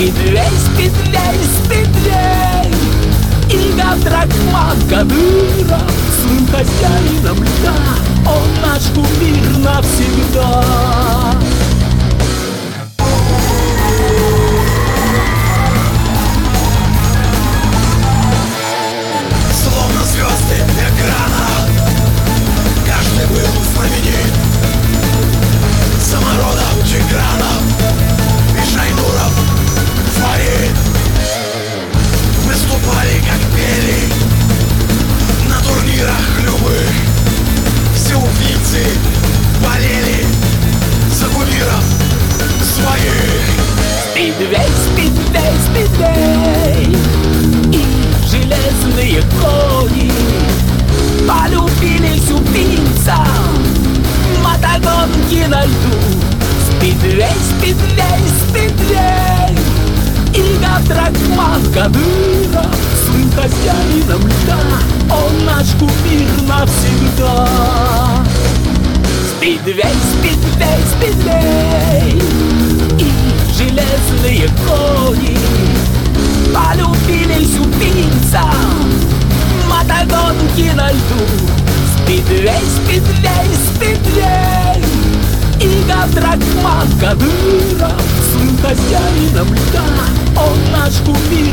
Спидвей, спидвей, спидвей. Игорь Дракман Кадыров, сын хозяином льда, он наш кумир навсегда. Словно звезды экрана, каждый был знаменит. Самородов, Тигранов и Шайнуров, Фарид. Выступали, как пели, на турнирах любых. Все убийцы болели за кумиров своих. Спидвей, спидвей, спидвей. И железные кони полюбились убийцам, мотогонки на льду. Спидвей, спидвей, спидвей. Игорь Дракман Кадыров, сын хозяином льда, он наш кумир навсегда. Спидвей, спидвей, спидвей. И железные кони полюбились убийцам, мотогонки на льду. Спидвей, спидвей, спидвей. Игорь Дракман Кадыров, сын хозяином льда, он наш кумир